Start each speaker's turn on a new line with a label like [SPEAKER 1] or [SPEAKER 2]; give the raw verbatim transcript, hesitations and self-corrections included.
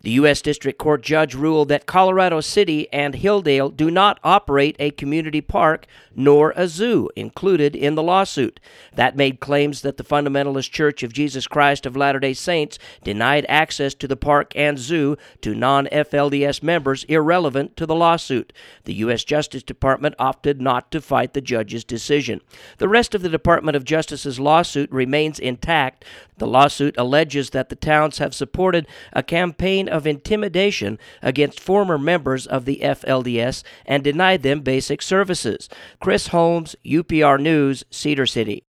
[SPEAKER 1] The U S District Court judge ruled that Colorado City and Hilldale do not operate a community park nor a zoo included in the lawsuit. That made claims that the Fundamentalist Church of Jesus Christ of Latter-day Saints denied access to the park and zoo to non-F L D S members irrelevant to the lawsuit. The U S Justice Department opted not to fight the judge's decision. The rest of the Department of Justice's lawsuit remains intact. The lawsuit alleges that the towns have supported a campaign of intimidation against former members of the F L D S and denied them basic services. Chris Holmes, U P R News, Cedar City.